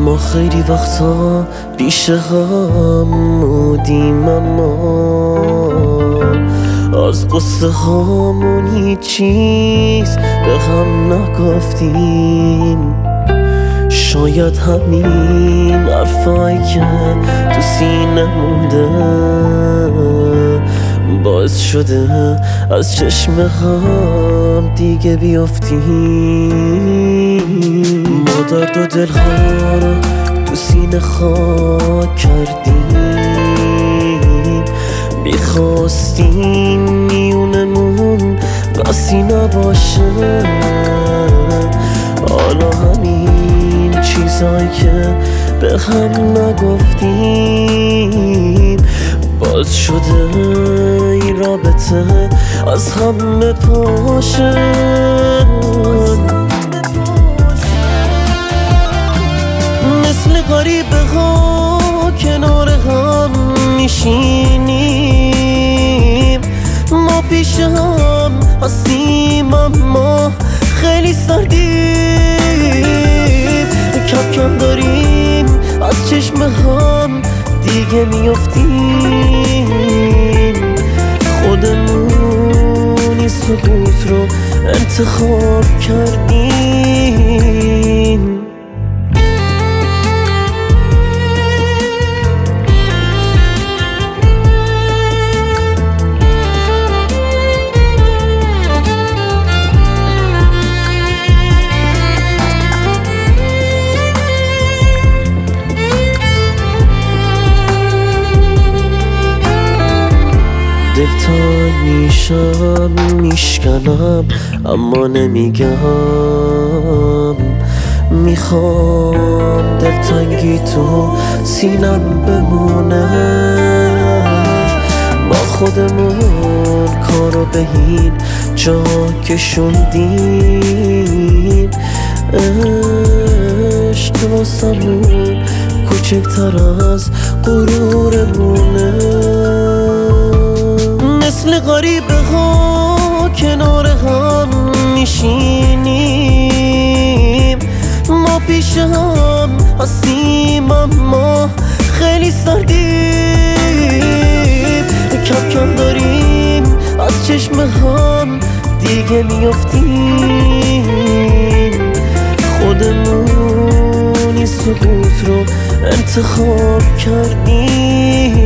ما خیلی وقتا پیش هم بودیم، اما از قصه هامون هیچ چیز به هم نگفتیم. شاید همین حرفایی که تو سینه مونده باعث شده از چشم هم دیگه بیافتیم. ما درد و دلها رو تو سینه خاک کردیم، میخواستیم میونمون بسی نباشه. حالا همین چیزایی که به هم نگفتیم باز شده این رابطه از هم بپاشه. مثل غریبه ها کنار هم میشینیم، ما پیش هم هستیم اما خیلی سردیم. کم کم داریم از چشم هم دیگه میافتیم. خودمونی سکوت رو انتخاب کردیم. دلتنگ میشم میشکنم اما نمیگم. میخوام دلتنگی تو سینم بمونه. ما خودمون کارو به این جا کشوندیم. عشق واسمون کوچکتر از غرورمونه. مثل غریبه ها کنار هم میشینیم، ما پیش هم هستیم اما خیلی سردیم. کم کم داریم از چشم هم دیگه میافتیم. خودمونی سکوت رو انتخاب کردیم.